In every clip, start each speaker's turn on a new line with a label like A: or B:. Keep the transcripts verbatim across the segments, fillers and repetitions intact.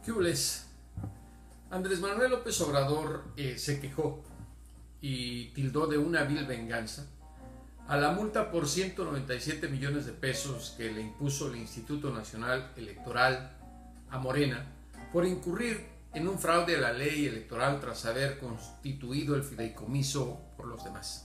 A: ¿Qué hules? Andrés Manuel López Obrador eh, se quejó y tildó de una vil venganza a la multa por ciento noventa y siete millones de pesos que le impuso el Instituto Nacional Electoral a Morena por incurrir en un fraude a la ley electoral tras haber constituido el fideicomiso por los demás.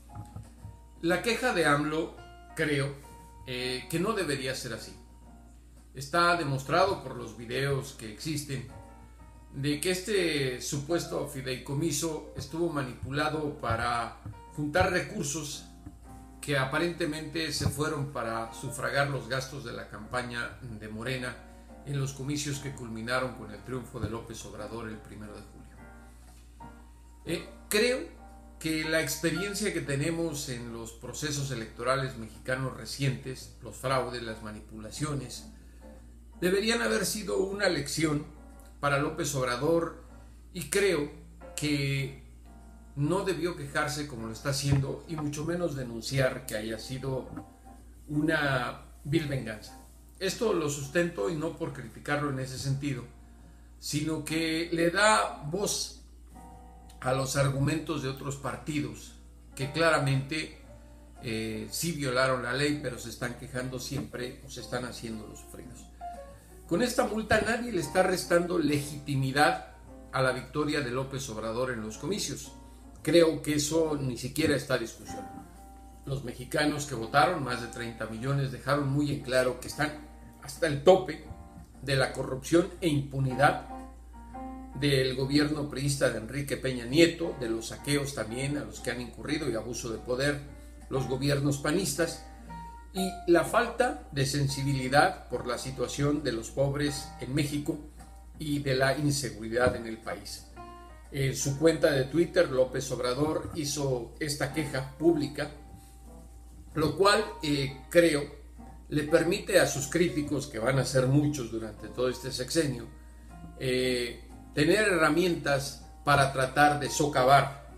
A: La queja de AMLO, creo, eh, que no debería ser así. Está demostrado por los videos que existen de que este supuesto fideicomiso estuvo manipulado para juntar recursos que aparentemente se fueron para sufragar los gastos de la campaña de Morena en los comicios que culminaron con el triunfo de López Obrador el primero de julio. Eh, creo que la experiencia que tenemos en los procesos electorales mexicanos recientes, los fraudes, las manipulaciones, deberían haber sido una lección para López Obrador, y creo que no debió quejarse como lo está haciendo, y mucho menos denunciar que haya sido una vil venganza. Esto lo sustento, y no por criticarlo en ese sentido, sino que le da voz a los argumentos de otros partidos que claramente eh, sí violaron la ley, pero se están quejando siempre o se están haciendo los sufridos. Con esta multa nadie le está restando legitimidad a la victoria de López Obrador en los comicios. Creo que eso ni siquiera está en discusión. Los mexicanos que votaron, más de treinta millones, dejaron muy en claro que están hasta el tope de la corrupción e impunidad del gobierno priista de Enrique Peña Nieto, de los saqueos también a los que han incurrido y abuso de poder los gobiernos panistas, y la falta de sensibilidad por la situación de los pobres en México y de la inseguridad en el país. En su cuenta de Twitter, López Obrador hizo esta queja pública, lo cual eh, creo le permite a sus críticos, que van a ser muchos durante todo este sexenio, eh, tener herramientas para tratar de socavar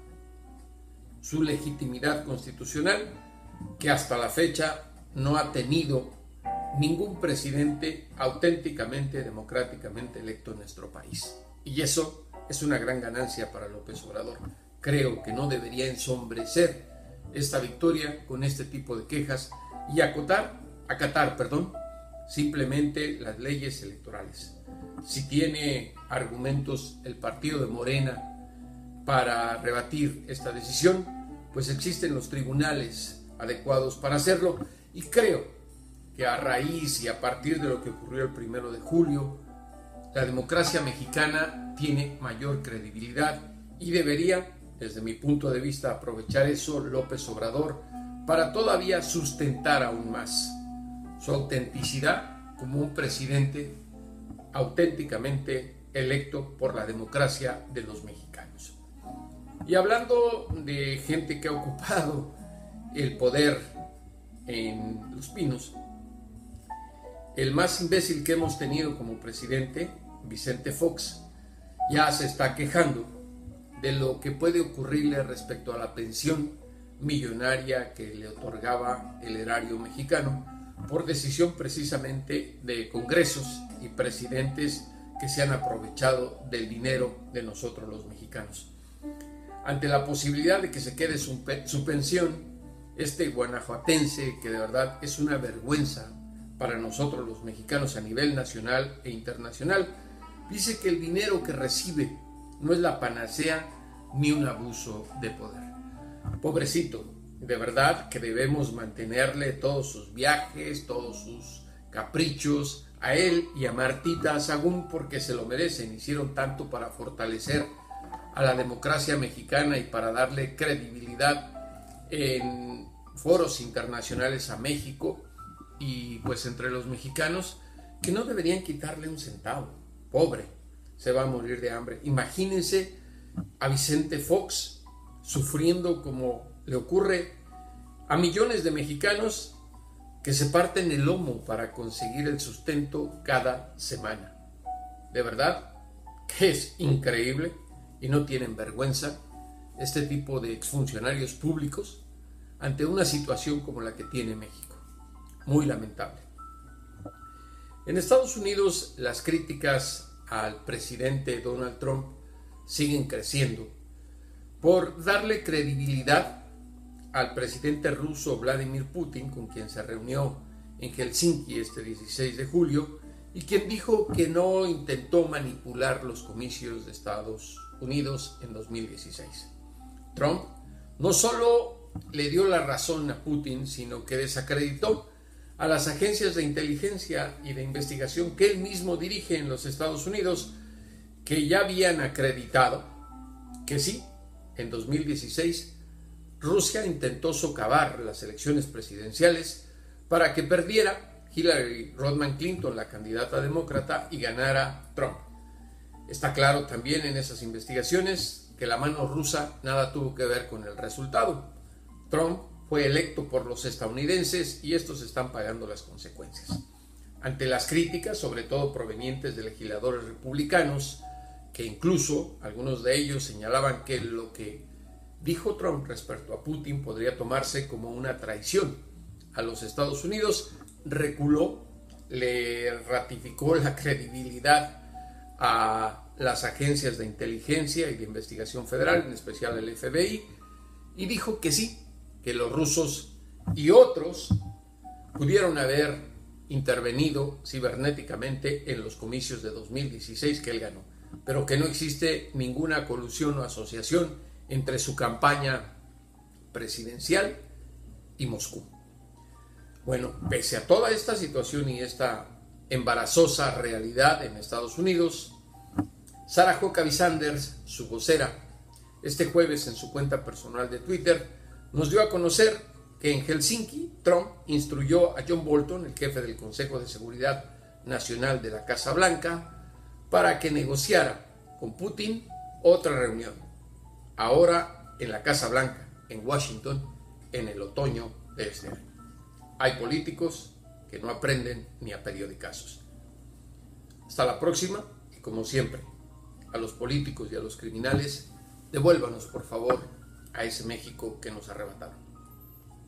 A: su legitimidad constitucional, que hasta la fecha no ha tenido ningún presidente auténticamente, democráticamente electo en nuestro país. Y eso es una gran ganancia para López Obrador. Creo que no debería ensombrecer esta victoria con este tipo de quejas y acotar, acatar, perdón, simplemente las leyes electorales. Si tiene argumentos el partido de Morena para rebatir esta decisión, pues existen los tribunales adecuados para hacerlo. Y creo que a raíz y a partir de lo que ocurrió el primero de julio, la democracia mexicana tiene mayor credibilidad y debería, desde mi punto de vista, aprovechar eso López Obrador para todavía sustentar aún más su autenticidad como un presidente auténticamente electo por la democracia de los mexicanos. Y hablando de gente que ha ocupado el poder en Los Pinos, el más imbécil que hemos tenido como presidente, Vicente Fox, ya se está quejando de lo que puede ocurrirle respecto a la pensión millonaria que le otorgaba el erario mexicano por decisión precisamente de congresos y presidentes que se han aprovechado del dinero de nosotros los mexicanos. Ante la posibilidad de que se quede su, su pensión, este guanajuatense, que de verdad es una vergüenza para nosotros los mexicanos a nivel nacional e internacional, dice que el dinero que recibe no es la panacea ni un abuso de poder. Pobrecito, de verdad que debemos mantenerle todos sus viajes, todos sus caprichos a él y a Martita Sahagún, porque se lo merecen. Hicieron tanto para fortalecer a la democracia mexicana y para darle credibilidad en foros internacionales a México, y pues entre los mexicanos, que no deberían quitarle un centavo. Pobre, se va a morir de hambre. Imagínense a Vicente Fox sufriendo como le ocurre a millones de mexicanos que se parten el lomo para conseguir el sustento cada semana. De verdad que es increíble, y no tienen vergüenza este tipo de exfuncionarios públicos ante una situación como la que tiene México. Muy lamentable. En Estados Unidos, las críticas al presidente Donald Trump siguen creciendo por darle credibilidad al presidente ruso Vladimir Putin, con quien se reunió en Helsinki este dieciséis de julio, y quien dijo que no intentó manipular los comicios de Estados Unidos en dos mil dieciséis. Trump no solo le dio la razón a Putin, sino que desacreditó a las agencias de inteligencia y de investigación que él mismo dirige en los Estados Unidos, que ya habían acreditado que sí, en dos mil dieciséis Rusia intentó socavar las elecciones presidenciales para que perdiera Hillary Rodham Clinton, la candidata demócrata, y ganara Trump. Está claro también en esas investigaciones que la mano rusa nada tuvo que ver con el resultado. Trump fue electo por los estadounidenses y estos están pagando las consecuencias. Ante las críticas, sobre todo provenientes de legisladores republicanos, que incluso algunos de ellos señalaban que lo que dijo Trump respecto a Putin podría tomarse como una traición a los Estados Unidos, reculó, le ratificó la credibilidad a las agencias de inteligencia y de investigación federal, en especial el F B I, y dijo que sí, que los rusos y otros pudieron haber intervenido cibernéticamente en los comicios de dos mil dieciséis que él ganó, pero que no existe ninguna colusión o asociación entre su campaña presidencial y Moscú. Bueno, pese a toda esta situación y esta embarazosa realidad en Estados Unidos, Sarah Huckabee Sanders, su vocera, este jueves en su cuenta personal de Twitter, nos dio a conocer que en Helsinki Trump instruyó a John Bolton, el jefe del Consejo de Seguridad Nacional de la Casa Blanca, para que negociara con Putin otra reunión, ahora en la Casa Blanca, en Washington, en el otoño de este año. Hay políticos que no aprenden ni a periodicazos. Hasta la próxima, y como siempre, a los políticos y a los criminales, devuélvanos por favor a ese México que nos arrebataron.